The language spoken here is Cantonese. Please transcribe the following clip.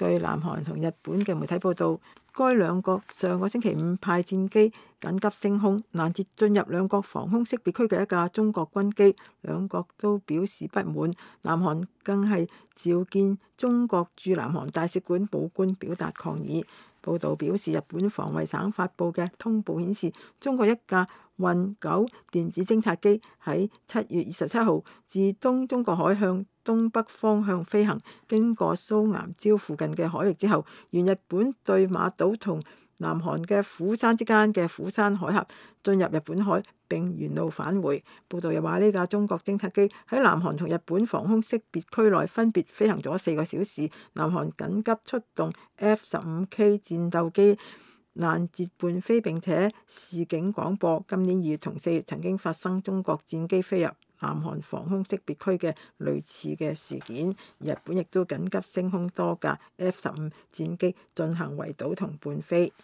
據南韓同日本嘅媒體報道，該兩國上個星期五派戰機緊急升空，攔截進入兩國防空識別區嘅一架中國軍機，兩國都表示不滿。南韓更係召見中國駐南韓大使館保官表達抗議。報導表示，日本防衛省發布嘅通報顯示，中國一架運9電子偵察機喺7月27號自東中國海向東北方向飛行，經過蘇岩礁附近嘅海域之後，沿日本對馬島同南韓嘅釜山之間嘅釜山海峽進入日本海，並沿路返回。報道又話，呢架中國偵察機喺南韓同日本防空識別區內分別飛行咗4個小時。南韓緊急出動 F-15K 戰鬥機攔截伴飛，並且示警廣播。今年2月同4月曾經發生中國戰機飛入南韓防空識別區嘅類似嘅事件，日本亦都緊急升空多架 F-15戰機進行圍堵同伴飛。